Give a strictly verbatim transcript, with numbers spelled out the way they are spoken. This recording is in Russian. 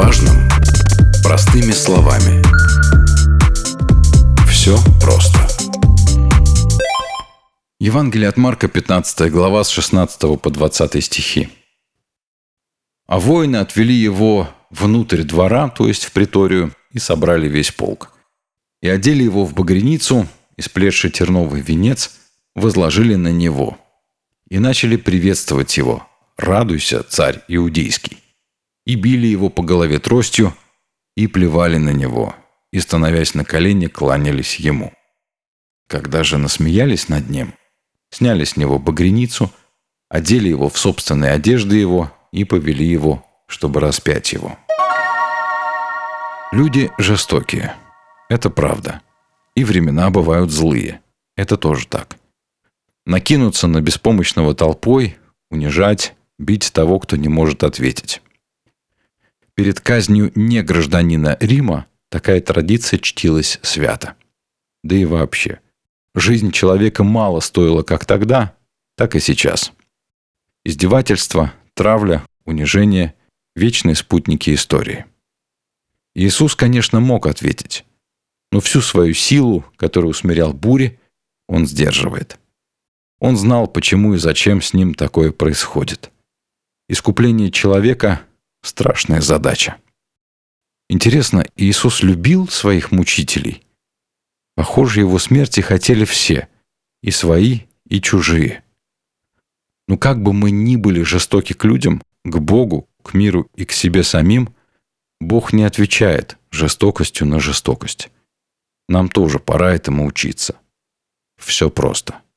важном простыми словами. Все просто. Евангелие от Марка, пятнадцатая глава, с шестнадцатого по двадцатый стихи. А воины отвели его внутрь двора, то есть в приторию, и собрали весь полк. И одели его в багряницу, и сплетший терновый венец возложили на него. И начали приветствовать его: «Радуйся, царь иудейский!» И били его по голове тростью, и плевали на него, и, становясь на колени, кланялись ему. Когда же насмеялись над ним, сняли с него багряницу, одели его в собственные одежды его и повели его, чтобы распять его. Люди жестокие. Это правда. И времена бывают злые. Это тоже так. Накинуться на беспомощного толпой, унижать, бить того, кто не может ответить. Перед казнью негражданина Рима такая традиция чтилась свято. Да и вообще, жизнь человека мало стоила как тогда, так и сейчас. Издевательство, травля, унижение – вечные спутники истории. Иисус, конечно, мог ответить, но всю свою силу, которую усмирял бури, он сдерживает. Он знал, почему и зачем с ним такое происходит. Искупление человека – страшная задача. Интересно, Иисус любил своих мучителей? Похоже, его смерти хотели все, и свои, и чужие. Но как бы мы ни были жестоки к людям, к Богу, к миру и к себе самим, Бог не отвечает жестокостью на жестокость. Нам тоже пора этому учиться. Все просто.